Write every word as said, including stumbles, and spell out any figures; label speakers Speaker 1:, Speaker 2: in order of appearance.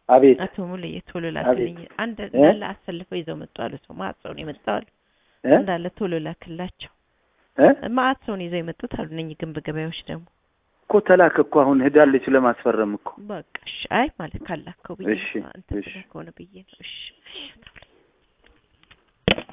Speaker 1: አቤት
Speaker 2: አቶ ሙሉዬ ቶሎ ላክልኝ አንድ እንዳለ አሰልፈው ይዘው መጡ አሉ ሰው ማት ሰው ነው የመጣው እንዳለ ቶሎ ላክላቸው እ ማት ሰው ነው ይዘው የመጡት አሉ እነኚህ ግንብ ገበያዎች ደግሞ
Speaker 1: እኮ ተላከ እኮ አሁን ሄዳለች ለማስፈረም እኮ
Speaker 2: በቃ እሺ አይ ማለት ካላከው ብዬ
Speaker 1: እሺ
Speaker 2: አንተ ተላከው ነው ብዬ ነው እሺ